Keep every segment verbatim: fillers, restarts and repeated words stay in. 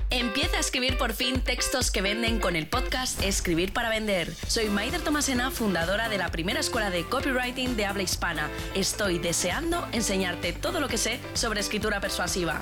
Empieza a escribir por fin textos que venden con el podcast Escribir para Vender. Soy Maider Tomasena, fundadora de la primera escuela de copywriting de habla hispana. Estoy deseando enseñarte todo lo que sé sobre escritura persuasiva.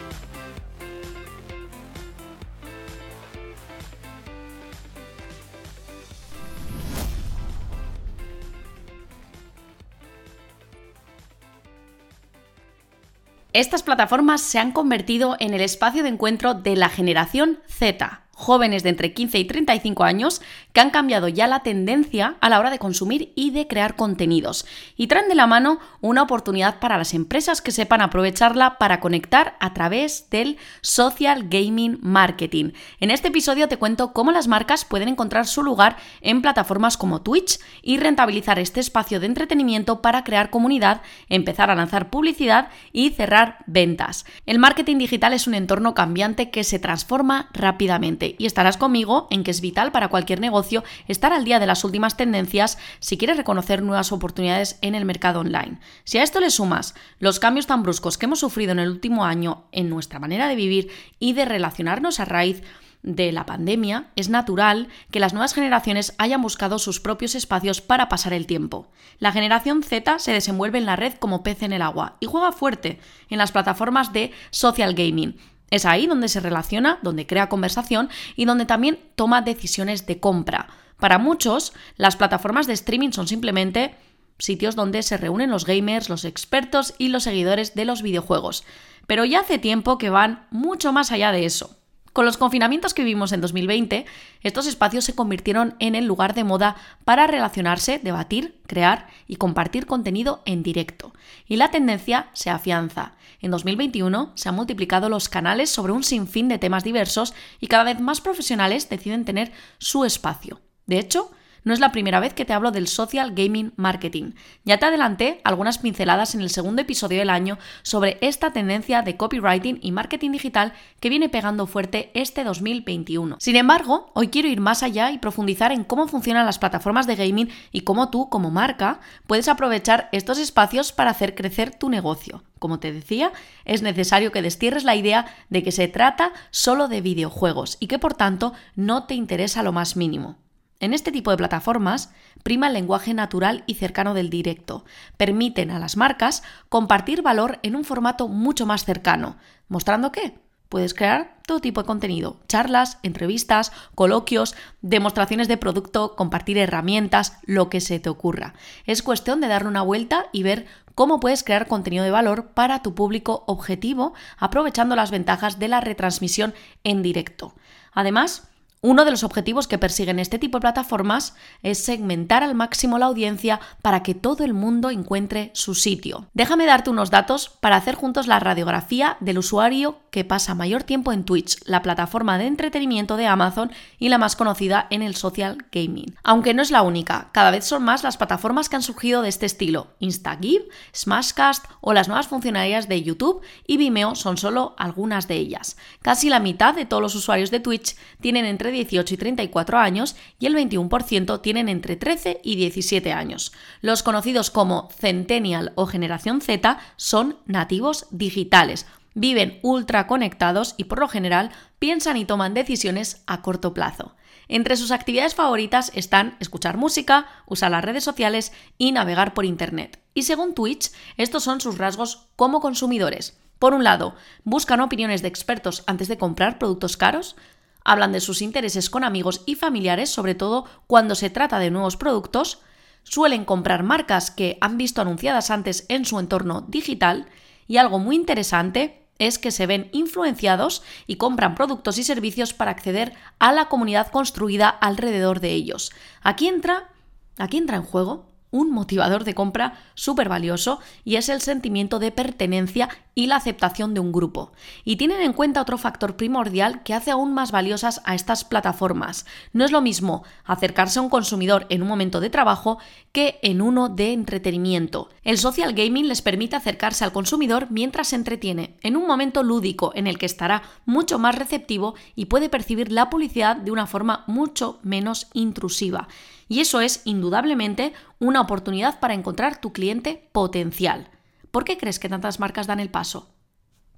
Estas plataformas se han convertido en el espacio de encuentro de la generación Z, jóvenes de entre quince y treinta y cinco años que han cambiado ya la tendencia a la hora de consumir y de crear contenidos, y traen de la mano una oportunidad para las empresas que sepan aprovecharla para conectar a través del social gaming marketing. En este episodio te cuento cómo las marcas pueden encontrar su lugar en plataformas como Twitch y rentabilizar este espacio de entretenimiento para crear comunidad, empezar a lanzar publicidad y cerrar ventas. El marketing digital es un entorno cambiante que se transforma rápidamente, y estarás conmigo en que es vital para cualquier negocio estar al día de las últimas tendencias si quieres reconocer nuevas oportunidades en el mercado online. Si a esto le sumas los cambios tan bruscos que hemos sufrido en el último año en nuestra manera de vivir y de relacionarnos a raíz de la pandemia, es natural que las nuevas generaciones hayan buscado sus propios espacios para pasar el tiempo. La generación Z se desenvuelve en la red como pez en el agua y juega fuerte en las plataformas de social gaming. Es ahí donde se relaciona, donde crea conversación y donde también toma decisiones de compra. Para muchos, las plataformas de streaming son simplemente sitios donde se reúnen los gamers, los expertos y los seguidores de los videojuegos. Pero ya hace tiempo que van mucho más allá de eso. Con los confinamientos que vivimos en dos mil veinte, estos espacios se convirtieron en el lugar de moda para relacionarse, debatir, crear y compartir contenido en directo. Y la tendencia se afianza. En dos mil veintiuno se han multiplicado los canales sobre un sinfín de temas diversos y cada vez más profesionales deciden tener su espacio. De hecho, no es la primera vez que te hablo del social gaming marketing. Ya te adelanté algunas pinceladas en el segundo episodio del año sobre esta tendencia de copywriting y marketing digital que viene pegando fuerte este dos mil veintiuno. Sin embargo, hoy quiero ir más allá y profundizar en cómo funcionan las plataformas de gaming y cómo tú, como marca, puedes aprovechar estos espacios para hacer crecer tu negocio. Como te decía, es necesario que destierres la idea de que se trata solo de videojuegos y que por tanto no te interesa lo más mínimo. En este tipo de plataformas prima el lenguaje natural y cercano del directo. Permiten a las marcas compartir valor en un formato mucho más cercano. ¿Mostrando qué? Puedes crear todo tipo de contenido, charlas, entrevistas, coloquios, demostraciones de producto, compartir herramientas, lo que se te ocurra. Es cuestión de darle una vuelta y ver cómo puedes crear contenido de valor para tu público objetivo, aprovechando las ventajas de la retransmisión en directo. Además, uno de los objetivos que persiguen este tipo de plataformas es segmentar al máximo la audiencia para que todo el mundo encuentre su sitio. Déjame darte unos datos para hacer juntos la radiografía del usuario que pasa mayor tiempo en Twitch, la plataforma de entretenimiento de Amazon y la más conocida en el social gaming. Aunque no es la única, cada vez son más las plataformas que han surgido de este estilo. Instagive, Smashcast o las nuevas funcionalidades de YouTube y Vimeo son solo algunas de ellas. Casi la mitad de todos los usuarios de Twitch tienen entre dieciocho y treinta y cuatro años y el veintiuno por ciento tienen entre trece y diecisiete años. Los conocidos como Centennial o Generación Z son nativos digitales. Viven ultra conectados y por lo general piensan y toman decisiones a corto plazo. Entre sus actividades favoritas están escuchar música, usar las redes sociales y navegar por internet. Y según Twitch, estos son sus rasgos como consumidores. Por un lado, buscan opiniones de expertos antes de comprar productos caros. Hablan de sus intereses con amigos y familiares, sobre todo cuando se trata de nuevos productos. Suelen comprar marcas que han visto anunciadas antes en su entorno digital. Y algo muy interesante es que se ven influenciados y compran productos y servicios para acceder a la comunidad construida alrededor de ellos. Aquí entra, aquí entra en juego un motivador de compra súper valioso y es el sentimiento de pertenencia y la aceptación de un grupo. Y tienen en cuenta otro factor primordial que hace aún más valiosas a estas plataformas. No es lo mismo acercarse a un consumidor en un momento de trabajo que en uno de entretenimiento. El social gaming les permite acercarse al consumidor mientras se entretiene, en un momento lúdico en el que estará mucho más receptivo y puede percibir la publicidad de una forma mucho menos intrusiva. Y eso es, indudablemente, una oportunidad para encontrar tu cliente potencial. ¿Por qué crees que tantas marcas dan el paso?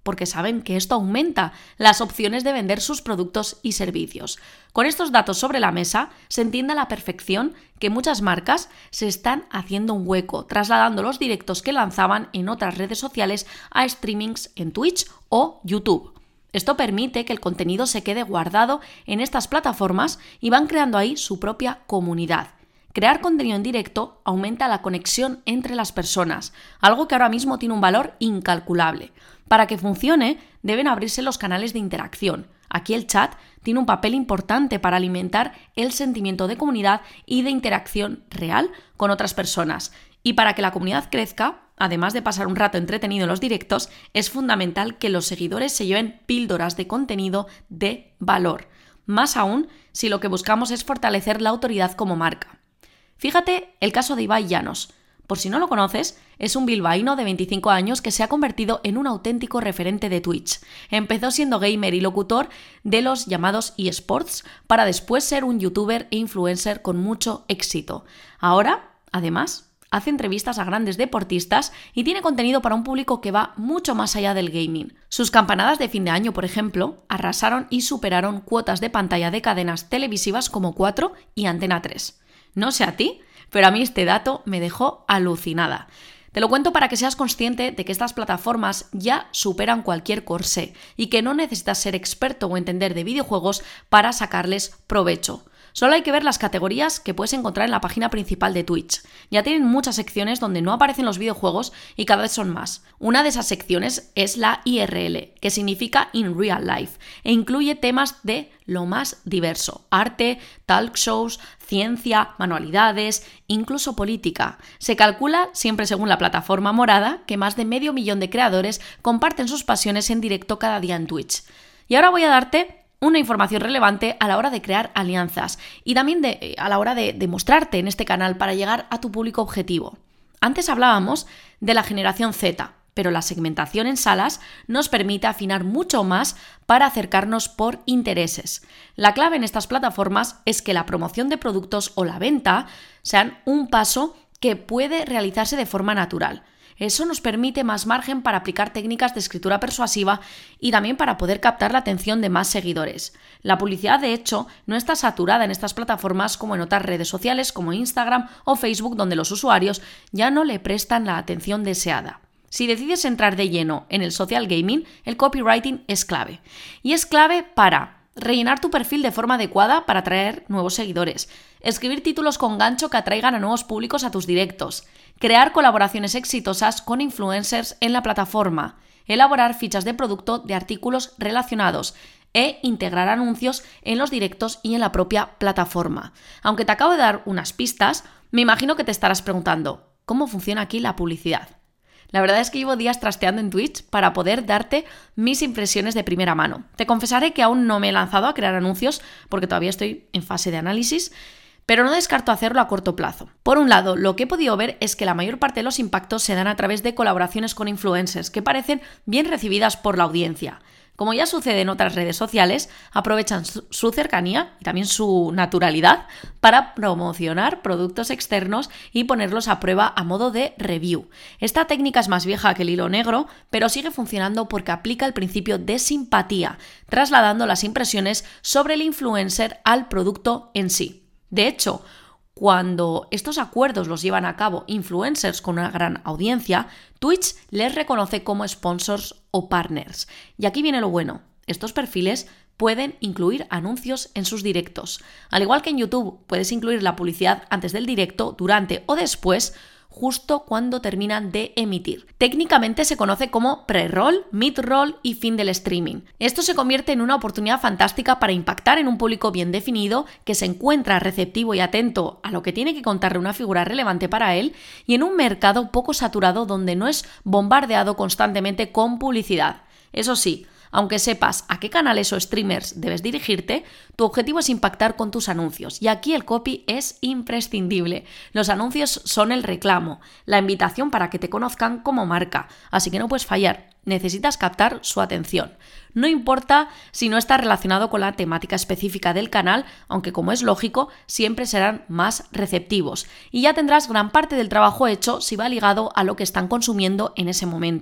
porque saben que esto aumenta las opciones de vender sus productos y servicios. Con estos datos sobre la mesa, se entiende a la perfección que muchas marcas se están haciendo un hueco, trasladando los directos que lanzaban en otras redes sociales a streamings en Twitch o YouTube. Esto permite que el contenido se quede guardado en estas plataformas y van creando ahí su propia comunidad. Crear contenido en directo aumenta la conexión entre las personas, algo que ahora mismo tiene un valor incalculable. Para que funcione, deben abrirse los canales de interacción. Aquí el chat tiene un papel importante para alimentar el sentimiento de comunidad y de interacción real con otras personas. Y para que la comunidad crezca, además de pasar un rato entretenido en los directos, es fundamental que los seguidores se lleven píldoras de contenido de valor. Más aún si lo que buscamos es fortalecer la autoridad como marca. Fíjate el caso de Ibai Llanos. Por si no lo conoces, es un bilbaíno de veinticinco años que se ha convertido en un auténtico referente de Twitch. Empezó siendo gamer y locutor de los llamados eSports para después ser un youtuber e influencer con mucho éxito. Ahora, además, hace entrevistas a grandes deportistas y tiene contenido para un público que va mucho más allá del gaming. Sus campanadas de fin de año, por ejemplo, arrasaron y superaron cuotas de pantalla de cadenas televisivas como cuatro y Antena tres. No sé a ti, pero a mí este dato me dejó alucinada. Te lo cuento para que seas consciente de que estas plataformas ya superan cualquier corsé y que no necesitas ser experto o entender de videojuegos para sacarles provecho. Solo hay que ver las categorías que puedes encontrar en la página principal de Twitch. Ya tienen muchas secciones donde no aparecen los videojuegos y cada vez son más. Una de esas secciones es la I R L, que significa In Real Life, e incluye temas de lo más diverso: arte, talk shows, ciencia, manualidades, incluso política. Se calcula, siempre según la plataforma morada, que más de medio millón de creadores comparten sus pasiones en directo cada día en Twitch. Y ahora voy a darte una información relevante a la hora de crear alianzas y también de, a la hora de, de mostrarte en este canal para llegar a tu público objetivo. Antes hablábamos de la generación Z, pero la segmentación en salas nos permite afinar mucho más para acercarnos por intereses. La clave en estas plataformas es que la promoción de productos o la venta sean un paso que puede realizarse de forma natural. Eso nos permite más margen para aplicar técnicas de escritura persuasiva y también para poder captar la atención de más seguidores. La publicidad, de hecho, no está saturada en estas plataformas como en otras redes sociales como Instagram o Facebook, donde los usuarios ya no le prestan la atención deseada. Si decides entrar de lleno en el social gaming, el copywriting es clave. Y es clave para rellenar tu perfil de forma adecuada para atraer nuevos seguidores, escribir títulos con gancho que atraigan a nuevos públicos a tus directos, crear colaboraciones exitosas con influencers en la plataforma, elaborar fichas de producto de artículos relacionados e integrar anuncios en los directos y en la propia plataforma. Aunque te acabo de dar unas pistas, me imagino que te estarás preguntando, ¿cómo funciona aquí la publicidad? La verdad es que llevo días trasteando en Twitch para poder darte mis impresiones de primera mano. Te confesaré que aún no me he lanzado a crear anuncios porque todavía estoy en fase de análisis, pero no descarto hacerlo a corto plazo. Por un lado, lo que he podido ver es que la mayor parte de los impactos se dan a través de colaboraciones con influencers que parecen bien recibidas por la audiencia. Como ya sucede en otras redes sociales, aprovechan su cercanía y también su naturalidad para promocionar productos externos y ponerlos a prueba a modo de review. Esta técnica es más vieja que el hilo negro, pero sigue funcionando porque aplica el principio de simpatía, trasladando las impresiones sobre el influencer al producto en sí. De hecho, cuando estos acuerdos los llevan a cabo influencers con una gran audiencia, Twitch les reconoce como sponsors o partners. Y aquí viene lo bueno. Estos perfiles pueden incluir anuncios en sus directos. Al igual que en YouTube puedes incluir la publicidad antes del directo, durante o después, justo cuando terminan de emitir. Técnicamente se conoce como pre-roll, mid-roll y fin del streaming. Esto se convierte en una oportunidad fantástica para impactar en un público bien definido que se encuentra receptivo y atento a lo que tiene que contarle una figura relevante para él y en un mercado poco saturado donde no es bombardeado constantemente con publicidad. Eso sí, aunque sepas a qué canales o streamers debes dirigirte, tu objetivo es impactar con tus anuncios. Y aquí el copy es imprescindible. Los anuncios son el reclamo, la invitación para que te conozcan como marca. Así que no puedes fallar. Necesitas captar su atención. No importa si no está relacionado con la temática específica del canal, aunque como es lógico, siempre serán más receptivos. Y ya tendrás gran parte del trabajo hecho si va ligado a lo que están consumiendo en ese momento.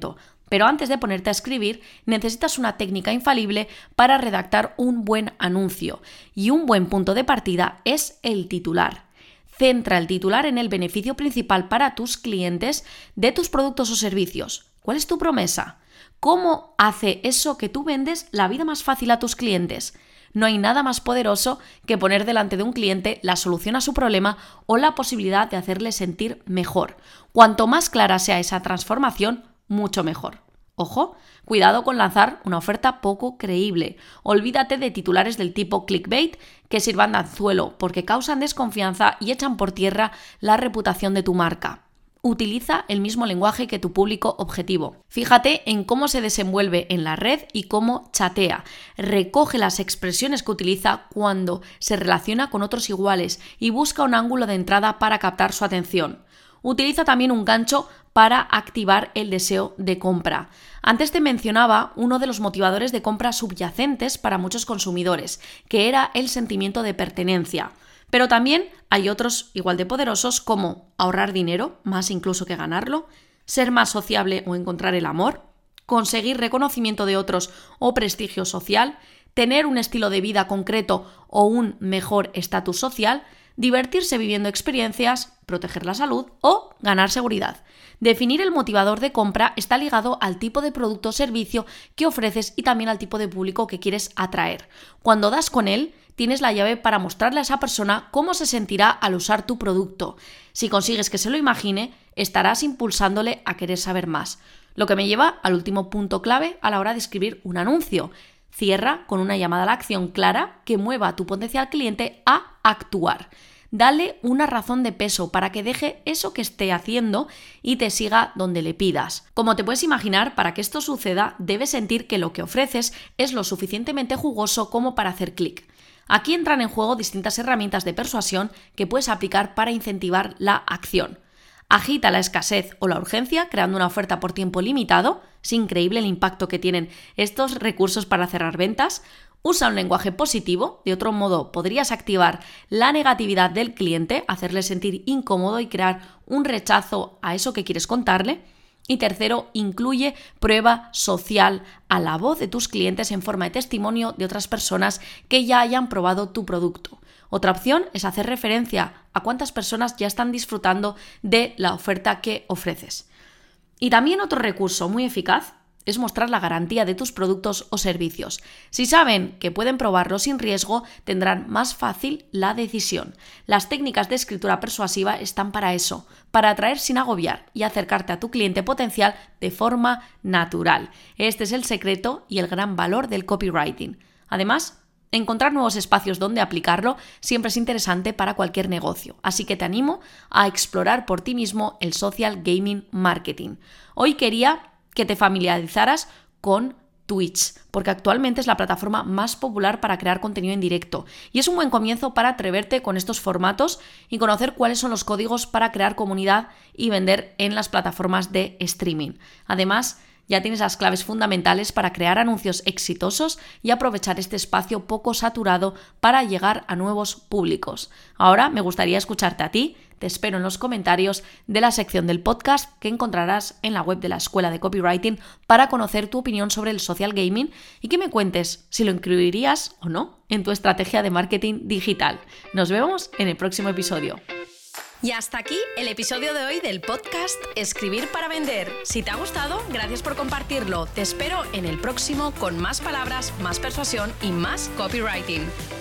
Pero antes de ponerte a escribir, necesitas una técnica infalible para redactar un buen anuncio. Y un buen punto de partida es el titular. Centra el titular en el beneficio principal para tus clientes de tus productos o servicios. ¿Cuál es tu promesa? ¿Cómo hace eso que tú vendes la vida más fácil a tus clientes? No hay nada más poderoso que poner delante de un cliente la solución a su problema o la posibilidad de hacerle sentir mejor. Cuanto más clara sea esa transformación, mucho mejor. Ojo, cuidado con lanzar una oferta poco creíble. Olvídate de titulares del tipo clickbait que sirvan de anzuelo porque causan desconfianza y echan por tierra la reputación de tu marca. Utiliza el mismo lenguaje que tu público objetivo. Fíjate en cómo se desenvuelve en la red y cómo chatea. Recoge las expresiones que utiliza cuando se relaciona con otros iguales y busca un ángulo de entrada para captar su atención. Utiliza también un gancho para activar el deseo de compra. Antes te mencionaba uno de los motivadores de compra subyacentes para muchos consumidores, que era el sentimiento de pertenencia. Pero también hay otros igual de poderosos como ahorrar dinero, más incluso que ganarlo, ser más sociable o encontrar el amor, conseguir reconocimiento de otros o prestigio social, tener un estilo de vida concreto o un mejor estatus social, divertirse viviendo experiencias, proteger la salud o ganar seguridad. Definir el motivador de compra está ligado al tipo de producto o servicio que ofreces y también al tipo de público que quieres atraer. Cuando das con él, tienes la llave para mostrarle a esa persona cómo se sentirá al usar tu producto. Si consigues que se lo imagine, estarás impulsándole a querer saber más. Lo que me lleva al último punto clave a la hora de escribir un anuncio. Cierra con una llamada a la acción clara que mueva a tu potencial cliente a actuar. Dale una razón de peso para que deje eso que esté haciendo y te siga donde le pidas. Como te puedes imaginar, para que esto suceda, debes sentir que lo que ofreces es lo suficientemente jugoso como para hacer clic. Aquí entran en juego distintas herramientas de persuasión que puedes aplicar para incentivar la acción. Agita la escasez o la urgencia creando una oferta por tiempo limitado. Es increíble el impacto que tienen estos recursos para cerrar ventas. Usa un lenguaje positivo, de otro modo podrías activar la negatividad del cliente, hacerle sentir incómodo y crear un rechazo a eso que quieres contarle. Y tercero, incluye prueba social a la voz de tus clientes en forma de testimonio de otras personas que ya hayan probado tu producto. Otra opción es hacer referencia a cuántas personas ya están disfrutando de la oferta que ofreces. Y también otro recurso muy eficaz es mostrar la garantía de tus productos o servicios. Si saben que pueden probarlo sin riesgo, tendrán más fácil la decisión. Las técnicas de escritura persuasiva están para eso, para atraer sin agobiar y acercarte a tu cliente potencial de forma natural. Este es el secreto y el gran valor del copywriting. Además, encontrar nuevos espacios donde aplicarlo siempre es interesante para cualquier negocio, así que te animo a explorar por ti mismo el social gaming marketing. Hoy quería que te familiarizaras con Twitch, porque actualmente es la plataforma más popular para crear contenido en directo y es un buen comienzo para atreverte con estos formatos y conocer cuáles son los códigos para crear comunidad y vender en las plataformas de streaming. Además, ya tienes las claves fundamentales para crear anuncios exitosos y aprovechar este espacio poco saturado para llegar a nuevos públicos. Ahora me gustaría escucharte a ti. Te espero en los comentarios de la sección del podcast que encontrarás en la web de la Escuela de Copywriting para conocer tu opinión sobre el social gaming y que me cuentes si lo incluirías o no en tu estrategia de marketing digital. Nos vemos en el próximo episodio. Y hasta aquí el episodio de hoy del podcast Escribir para Vender. Si te ha gustado, gracias por compartirlo. Te espero en el próximo con más palabras, más persuasión y más copywriting.